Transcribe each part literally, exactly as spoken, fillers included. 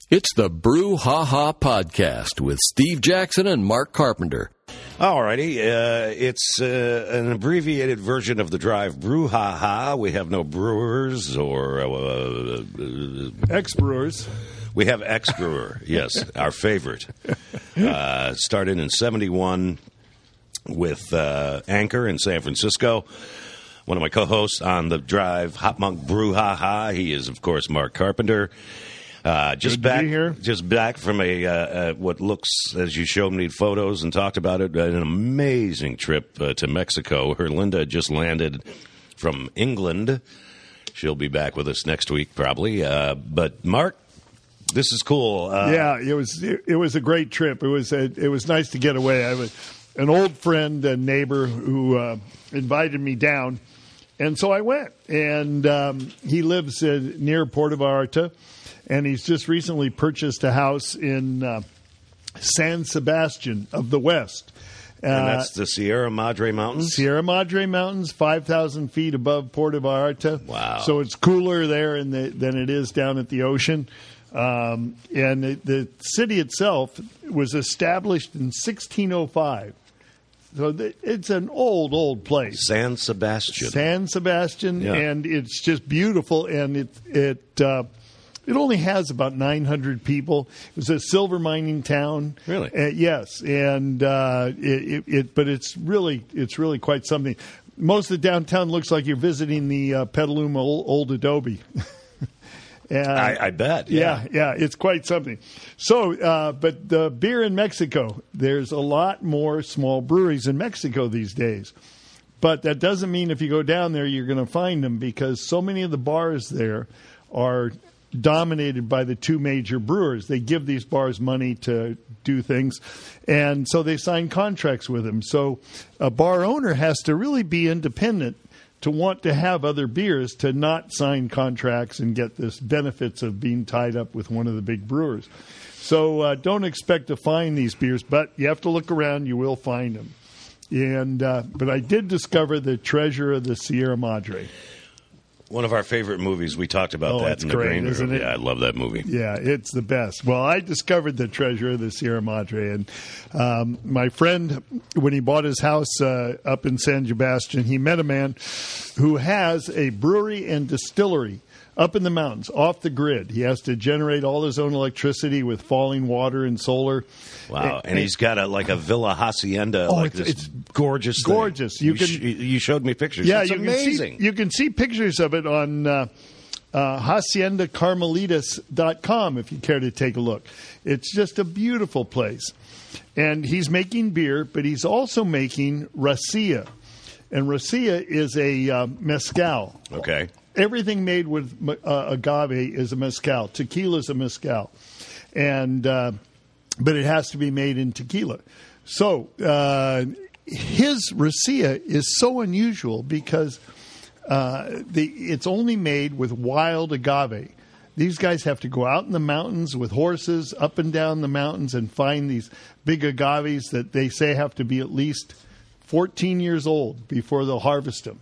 It's the Brew Ha Ha Podcast with Steve Jackson and Mark Carpenter. All righty. Uh, it's uh, an abbreviated version of the Drive Brew Ha Ha. We have no brewers or... Uh, uh, ex-brewers. We have ex-brewer, yes, our favorite. Uh, started in seventy-one with uh, Anchor in San Francisco. One of my co-hosts on the Drive, Hop Monk Brew Ha Ha. He is, of course, Mark Carpenter. Uh, just Good back, to be here. just back from a uh, uh, what looks, as you showed me photos and talked about it, an amazing trip uh, to Mexico. Her Linda just landed from England. She'll be back with us next week, probably. Uh, but Mark, this is cool. Uh, yeah, it was it, it was a great trip. It was a, it was nice to get away. I was an old friend and neighbor who uh, invited me down, and so I went. And um, he lives uh, near Puerto Vallarta. And he's just recently purchased a house in uh, San Sebastian of the West. Uh, and that's the Sierra Madre Mountains? Sierra Madre Mountains, five thousand feet above Puerto Vallarta. Wow. So it's cooler there in the, than it is down at the ocean. Um, and the, the city itself was established in sixteen oh five. So the, it's an old, old place. San Sebastian. San Sebastian, yeah. And it's just beautiful. And it... it uh, It only has about nine hundred people. It was a silver mining town. Really? Uh, yes, and uh, it, it, it. But it's really, it's really quite something. Most of the downtown looks like you're visiting the uh, Petaluma old, old Adobe. uh, I, I bet. Yeah. yeah, yeah, it's quite something. So, uh, but the beer in Mexico, there's a lot more small breweries in Mexico these days. But that doesn't mean if you go down there, you're going to find them, because so many of the bars there are dominated by the two major brewers. They give these bars money to do things, and so they sign contracts with them. So a bar owner has to really be independent to want to have other beers, to not sign contracts and get this benefits of being tied up with one of the big brewers. So uh, don't expect to find these beers, but you have to look around. You will find them. And uh, but I did discover the treasure of the Sierra Madre. One of our favorite movies. We talked about Oh, that it's in the great, green isn't room. it? Yeah, I love that movie. Yeah, it's the best. Well, I discovered the treasure of the Sierra Madre, and um, my friend, when he bought his house uh, up in San Sebastian, he met a man who has a brewery and distillery up in the mountains, off the grid. He has to generate all his own electricity with falling water and solar. Wow, and, and he's got a like a villa hacienda, Oh, like it's- this it's gorgeous, thing. gorgeous. You You, can- sh- you showed me pictures. Yeah, it's you amazing. Can see, you can see pictures of it on uh, uh, hacienda carmelitas dot com if you care to take a look. It's just a beautiful place. And he's making beer, but he's also making racia. And racia is a uh, mezcal. Okay. Everything made with uh, agave is a mezcal. Tequila is a mezcal. And... Uh, but it has to be made in tequila. So uh, his racia is so unusual because uh, the, it's only made with wild agave. These guys have to go out in the mountains with horses up and down the mountains and find these big agaves that they say have to be at least fourteen years old before they'll harvest them.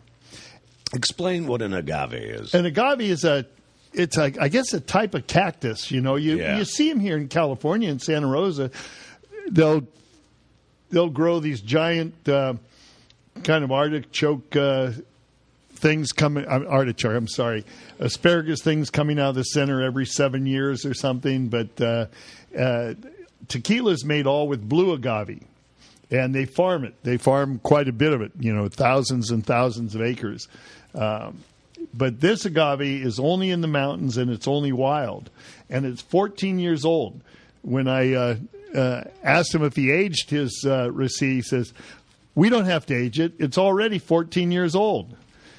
Explain what an agave is. An agave is a It's, a, I guess, a type of cactus. You know, you Yeah. you see them here in California, in Santa Rosa. They'll they'll grow these giant uh, kind of artichoke uh, things coming. Uh, artichoke, I'm sorry, asparagus things coming out of the center every seven years or something. But uh, uh, tequila is made all with blue agave, and they farm it. They farm quite a bit of it. You know, thousands and thousands of acres. Um, But this agave is only in the mountains, and it's only wild. And it's fourteen years old. When I uh, uh, asked him if he aged his uh, racia, he says, we don't have to age it. It's already fourteen years old.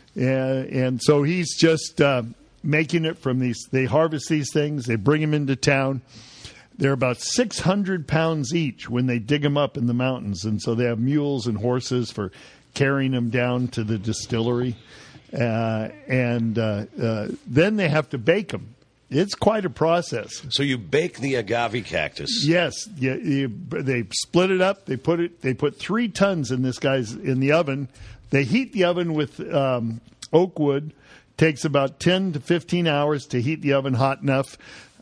Uh, and so he's just uh, making it from these. They harvest these things. They bring them into town. They're about six hundred pounds each when they dig them up in the mountains. And so they have mules and horses for carrying them down to the distillery. Uh, and uh, uh, then they have to bake them. It's quite a process. So you bake the agave cactus. Yes, you, you, they split it up. They put it. They put three tons in this guy's in the oven. They heat the oven with um, oak wood. Takes about ten to fifteen hours to heat the oven hot enough.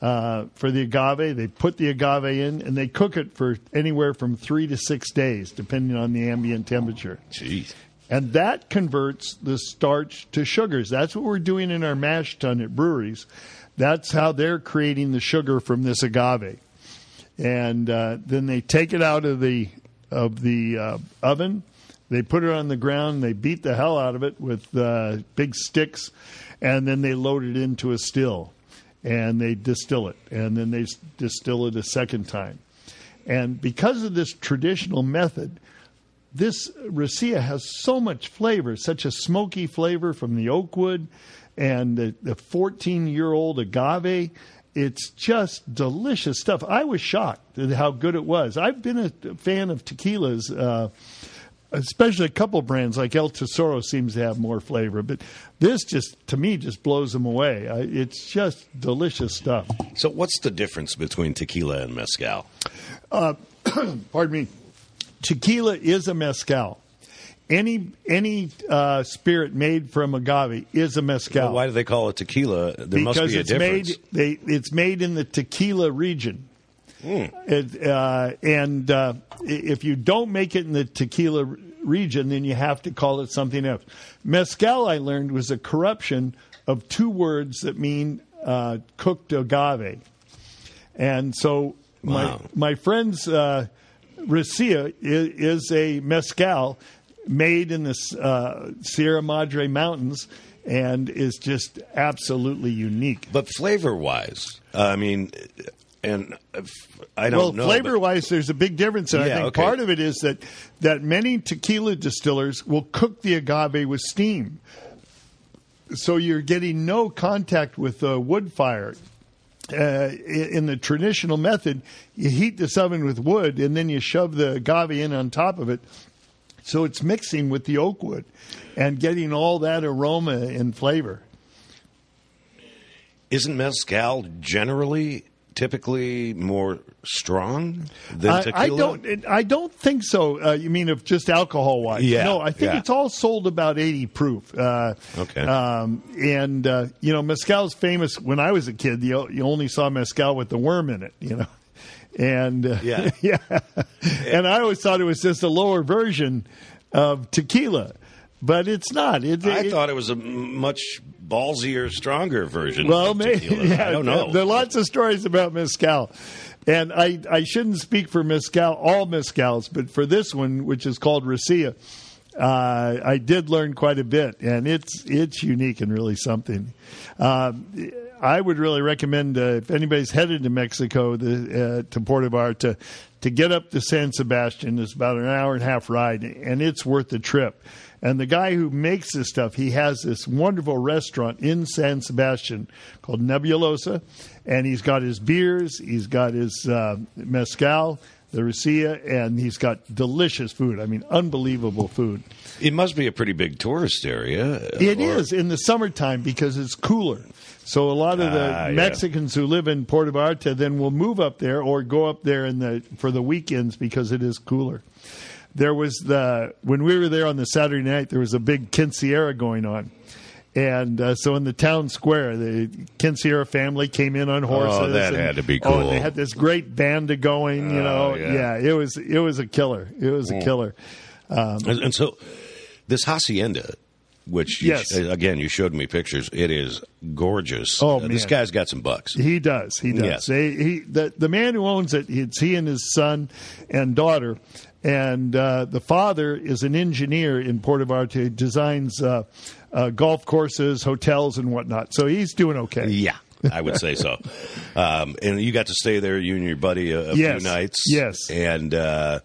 uh, for the agave. They put the agave in, and they cook it for anywhere from three to six days, depending on the ambient temperature. Jeez. And that converts the starch to sugars. That's what we're doing in our mash tun at breweries. That's how they're creating the sugar from this agave. And uh, then they take it out of the of the uh, oven. They put it on the ground. They beat the hell out of it with uh, big sticks, and then they load it into a still, and they distill it, and then they s- distill it a second time. And because of this traditional method, this raicilla has so much flavor, such a smoky flavor from the oak wood and the, the fourteen-year-old agave. It's just delicious stuff. I was shocked at how good it was. I've been a fan of tequilas, uh, especially a couple brands like El Tesoro seems to have more flavor. But this just, to me, just blows them away. I, it's just delicious stuff. So what's the difference between tequila and mezcal? Uh, pardon me. Tequila is a mezcal. Any any uh, spirit made from agave is a mezcal. Well, why do they call it tequila? There because must be a it's difference. made they it's made in the tequila region. Mm. It, uh, and uh, if you don't make it in the tequila region, then you have to call it something else. Mezcal, I learned, was a corruption of two words that mean uh, cooked agave. And so Wow. my my friend's uh, raicilla is, is a mezcal made in the uh, Sierra Madre Mountains and is just absolutely unique. But flavor-wise, uh, I mean, and I don't well, know. flavor-wise, there's a big difference, and Yeah, I think okay. part of it is that that many tequila distillers will cook the agave with steam, so you're getting no contact with the wood fire. Uh, in the traditional method, you heat this oven with wood, and then you shove the agave in on top of it. So it's mixing with the oak wood and getting all that aroma and flavor. Isn't mezcal generally, typically more strong than I, tequila? I don't. I don't think so. Uh, you mean of just alcohol wise? Yeah, No, I think yeah. it's all sold about eighty proof. Uh, Okay. Um, and uh, you know, mezcal's famous. When I was a kid, you, you only saw mezcal with the worm in it. You know. And uh, Yeah. yeah, and I always thought it was just a lower version of tequila, but it's not. It, I it, thought it was a much ballsier, stronger version Well, of maybe tequila. yeah, I don't know. There are lots of stories about mezcal, and I I shouldn't speak for mezcal, all mezcals, but for this one, which is called raicilla, uh, I did learn quite a bit, and it's it's unique and really something. Uh, I would really recommend uh, if anybody's headed to Mexico, the, uh, to Puerto Bar, to to get up to San Sebastian. It's about an hour and a half ride, and it's worth the trip. And the guy who makes this stuff, he has this wonderful restaurant in San Sebastian called Nebulosa, and he's got his beers, he's got his uh, mezcal, the raicilla, and he's got delicious food. I mean, unbelievable food. It must be a pretty big tourist area. It or- is in the summertime because it's cooler. So a lot of the Ah, yeah. Mexicans who live in Puerto Vallarta then will move up there or go up there in the for the weekends because it is cooler. There was the when we were there on the Saturday night, there was a big quinceañera going on. And uh, so in the town square, the quinceañera family came in on horses. Oh, that and- had to be Oh, cool. they had this great band going, you Oh, know. yeah. yeah, it was it was a killer. It was a killer. And, and so this hacienda, which you, Yes. again you showed me pictures, it is gorgeous. Oh, Uh, this man. guy's got some bucks. He does. He does. Yes. They, he the the man who owns it. It's he and his son and daughter, and uh, the father is an engineer in Puerto Vallarta. He designs uh, uh, golf courses, hotels, and whatnot. So he's doing okay. Yeah, I would say so. Um, and you got to stay there, you and your buddy, a, a Yes. few nights. Yes. And uh,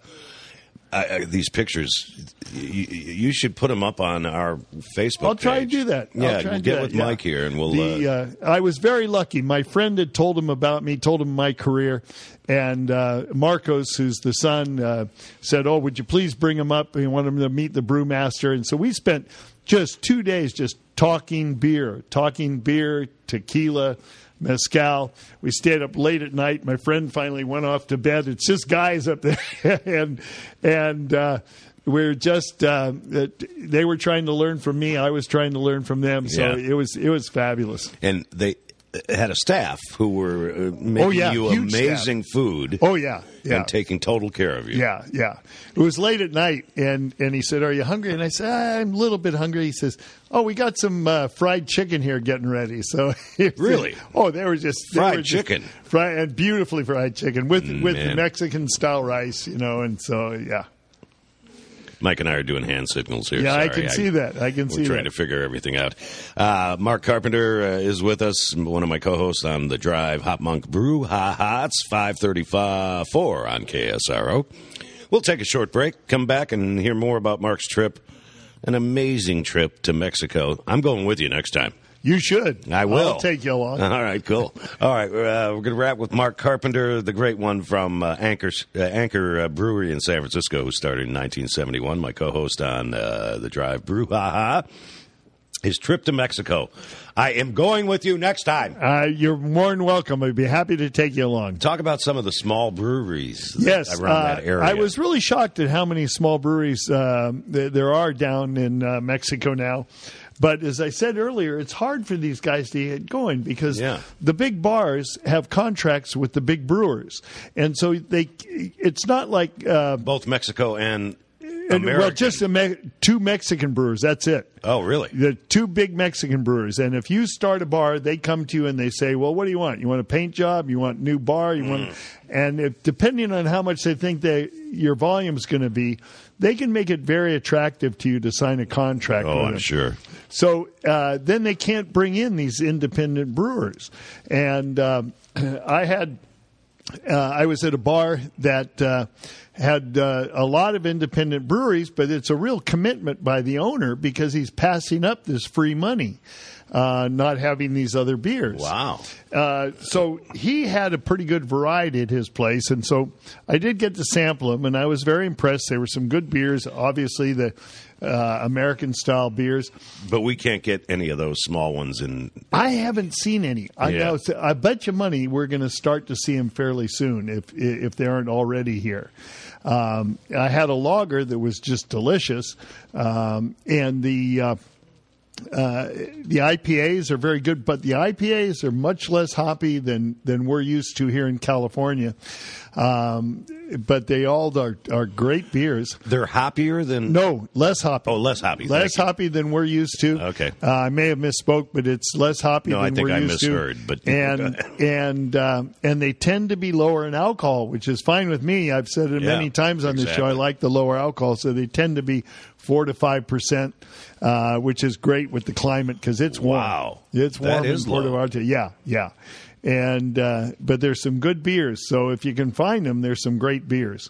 I, I, these pictures, you, you should put them up on our Facebook I'll try page. and do that. I'll Yeah, try and get do with that, yeah. Mike here, and we'll. The, uh, uh, I was very lucky. My friend had told him about me, told him my career, and uh, Marcos, who's the son, uh, said, "Oh, would you please bring him up? We want him to meet the brewmaster." And so we spent just two days just talking beer, talking beer, tequila, mezcal. We stayed up late at night. My friend finally went off to bed. It's just guys up there, and and. Uh, We're just uh, they were trying to learn from me. I was trying to learn from them. So Yeah. it was it was fabulous. and they had a staff who were uh, making Oh, yeah, you huge amazing food. Oh, yeah, yeah. And taking total care of you. Yeah, yeah. It was late at night, and, and he said, "Are you hungry?" And I said, "I'm a little bit hungry." He says, "Oh, we got some uh, fried chicken here getting ready." So Really? Oh, they were just they Fried were just chicken? fried and beautifully fried chicken with with Man. Mexican style rice, you know. And so, yeah, Mike and I are doing hand signals here. yeah, I Sorry. can see that. I can We're see trying that. to figure everything out. Uh, Mark Carpenter uh, is with us, one of my co-hosts on The Drive, Hop Monk Brew Ha Ha. It's five thirty-four on K S R O. We'll take a short break, come back, and hear more about Mark's trip. An amazing trip to Mexico. I'm going with you next time. You should. I will. I'll take you along. All right, cool. All right, uh, we're going to wrap with Mark Carpenter, the great one from uh, Anchor, uh, Anchor uh, Brewery in San Francisco, who started in nineteen seventy-one, my co-host on uh, The Drive Brew Ha Ha. His trip to Mexico. I am going with you next time. Uh, you're more than welcome. I'd be happy to take you along. Talk about some of the small breweries Yes, around uh, that area. I was really shocked at how many small breweries um, th- there are down in uh, Mexico now. But as I said earlier, it's hard for these guys to get going because Yeah. the big bars have contracts with the big brewers, and so they. It's not like uh, Both Mexico and and, American. well, just a me- two Mexican brewers. That's it. Oh, really? The two big Mexican brewers, and if you start a bar, they come to you and they say, "Well, what do you want? You want a paint job? You want a new bar? You Mm. want?" And if depending on how much they think they your volume is going to be, they can make it very attractive to you to sign a contract. Oh, with I'm them. sure. So uh, then they can't bring in these independent brewers, and um, I had. Uh, I was at a bar that uh, had uh, a lot of independent breweries, but it's a real commitment by the owner because he's passing up this free money, uh, not having these other beers. Wow. Uh, so he had a pretty good variety at his place, and so I did get to sample them, and I was very impressed. There were some good beers, obviously the uh, American-style beers. But we can't get any of those small ones in. I haven't seen any. I, Yeah. know, I bet you money we're going to start to see them fairly soon if if they aren't already here. Um, I had a lager that was just delicious, um, and the uh, uh, the I P As are very good, but the I P As are much less hoppy than than we're used to here in California. Um, but they all are, are great beers. They're hoppier than. No, less hoppy. Oh, less hoppy. Less Thank you. hoppy than we're used to. Okay. Uh, I may have misspoke, but it's less hoppy No, I than think we're I used misheard, to. but- and and um, and they tend to be lower in alcohol, which is fine with me. I've said it Yeah, many times on this show. I exactly. like the lower alcohol, so they tend to be four to five percent, uh, which is great with the climate because it's warm. Wow. It's That warm is in Puerto low. Vallarta. Yeah, yeah. And uh, but there's some good beers, so if you can find them, there's some great beers.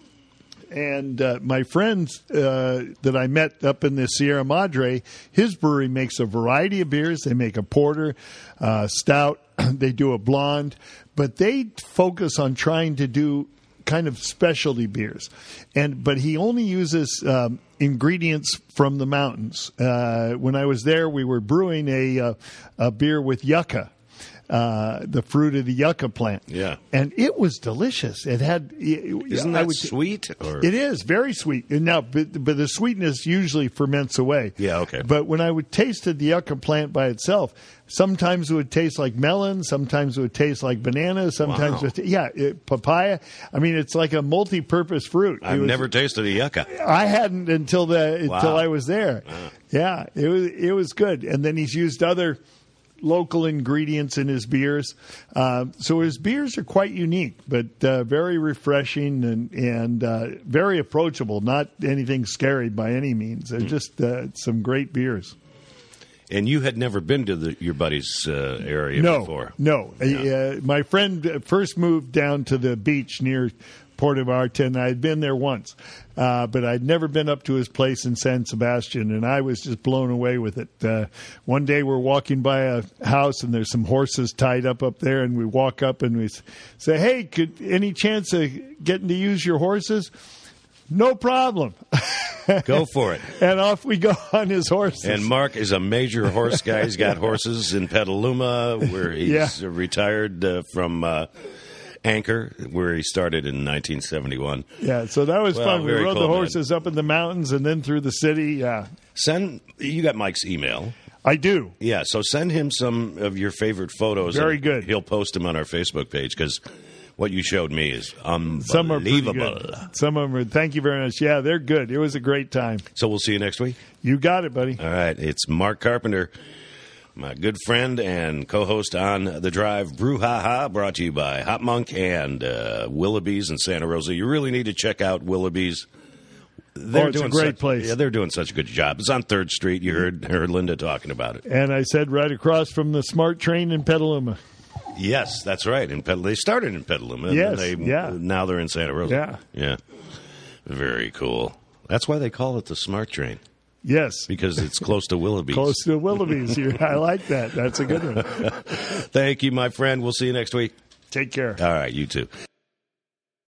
And uh, my friend uh, that I met up in the Sierra Madre, his brewery makes a variety of beers. They make a porter, uh, stout, they do a blonde, but they focus on trying to do kind of specialty beers. And but he only uses um, ingredients from the mountains. Uh, when I was there, we were brewing a uh, a beer with yucca. Uh, the fruit of the yucca plant. Yeah. And it was delicious. It had. Isn't I that would- sweet? Or? It is very sweet. And now, but, but the sweetness usually ferments away. Yeah, okay. But when I would taste the yucca plant by itself, sometimes it would taste like melon, sometimes it would taste like banana, sometimes Wow. it would, yeah, it, papaya. I mean, it's like a multi-purpose fruit. It I've was- never tasted a yucca. I hadn't until the Wow. until I was there. Yeah, it was it was good. And then he's used other local ingredients in his beers. Uh, so his beers are quite unique, but uh, very refreshing and and uh, very approachable. Not anything scary by any means. They're just uh, some great beers. And you had never been to the, your buddy's uh, area No, before. no. Yeah. Uh, my friend first moved down to the beach near Puerto Vallarta, and I had been there once, uh, but I'd never been up to his place in San Sebastian, and I was just blown away with it. Uh, one day we're walking by a house, and there's some horses tied up up there, and we walk up and we s- say, "Hey, could any chance of getting to use your horses?" No problem. Go for it. And off we go on his horses. And Mark is a major horse guy. He's got horses in Petaluma, where he's Yeah. retired uh, from uh, Anchor, where he started in nineteen seventy-one. Yeah, so that was Well, fun. We very rode cool, the man. horses up in the mountains and then through the city. Yeah. Send you got Mike's email. I do. Yeah, so send him some of your favorite photos. Very and good. He'll post them on our Facebook page because what you showed me is unbelievable. Some are pretty good. Some of them are, thank you very much. Yeah, they're good. It was a great time. So we'll see you next week. You got it, buddy. All right, it's Mark Carpenter, my good friend and co-host on The Drive, Brouhaha, brought to you by Hot Monk and uh, Willoughby's in Santa Rosa. You really need to check out Willoughby's. They're oh, it's doing a great such, place. Yeah, they're doing such a good job. It's on third Street. You heard, heard Linda talking about it. And I said right across from the Smart Train in Petaluma. Yes, that's right. In Petal- they started in Petaluma. And Yes, they, yeah. Now they're in Santa Rosa. Yeah. Yeah. Very cool. That's why they call it the Smart Train. Yes. Because it's close to Willoughby's. Close to Willoughby's. I like that. That's a good one. Thank you, my friend. We'll see you next week. Take care. All right, you too.